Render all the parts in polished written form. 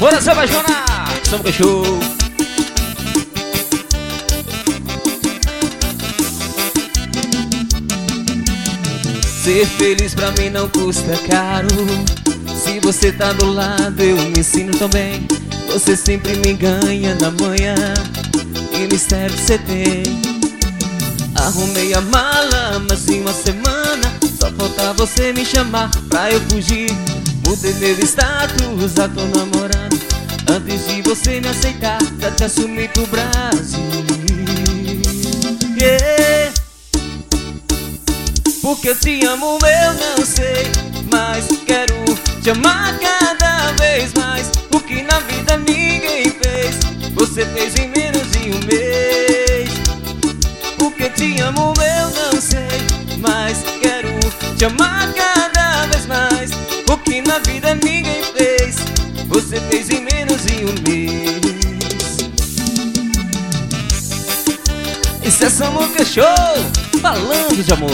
Bora se apaixonar, Samuca Show. Ser feliz pra mim não custa caro. Se você tá do lado eu me sinto tão bem. Você sempre me ganha na manhã. Que mistério que você tem. Arrumei a mala, mas em uma semana só falta você me chamar pra eu fugir. Mudei meu status, já tô namorando. Antes de você me aceitar, já te assumi pro Brasil. Yeah. Porque eu te amo, eu não sei, mas quero te amar cada vez mais. O que na vida ninguém fez, você fez em menos de um mês. Porque eu te amo, eu não sei, mas quero te amar cada vez mais. O que na vida ninguém fez, você fez em menos de um mês. Esse é Samuca Show, falando de amor.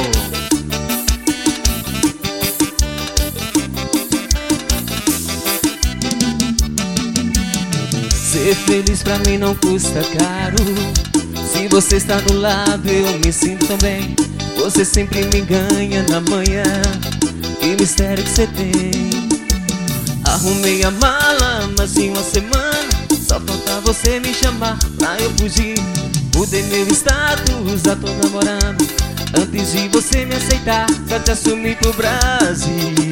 Ser feliz pra mim não custa caro. Se você está do lado eu me sinto tão bem. Você sempre me ganha na manhã. Que mistério que você tem. Arrumei a mala, mas em uma semana só falta você me chamar pra eu fugir. Mudei meu status, já tô namorando. Antes de você me aceitar, já te assumi pro Brasil.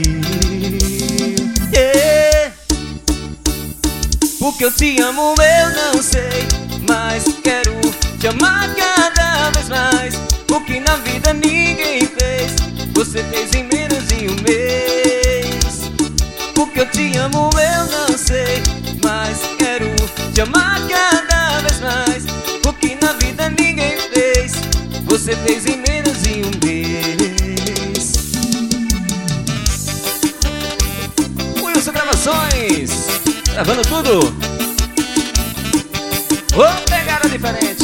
Yeah. Porque eu te amo, eu não sei, mas quero te amar cada vez mais. O que na vida ninguém fez, você fez em menos de um mês. Porque eu te amo, eu não sei, mas quero te amar cada vez mais. O que na vida ninguém fez, você fez em menos de um mês. Wilson Gravações, gravando tudo. Ô, pegada diferente.